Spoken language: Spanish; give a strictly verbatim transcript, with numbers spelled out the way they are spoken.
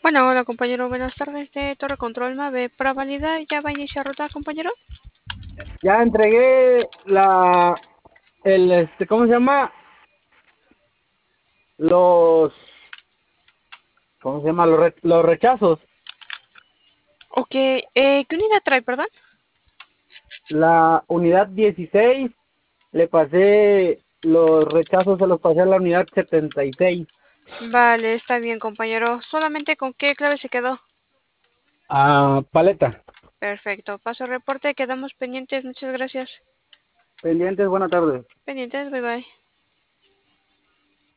Bueno, hola compañero, buenas tardes de Torre Control Mave. Para validar, ¿ya va a iniciar ruta, compañero? Ya entregué la, el, este, ¿cómo se llama? Los, ¿cómo se llama? Los, re- los rechazos. Ok, eh, ¿qué unidad trae, perdón? La unidad dieciséis le pasé los rechazos, se los pasé a la unidad setenta y seis. Vale, está bien, compañero. ¿Solamente con qué clave se quedó? Ah, paleta. Perfecto, paso el reporte, quedamos pendientes, muchas gracias. Pendientes, buena tarde. Pendientes, bye bye.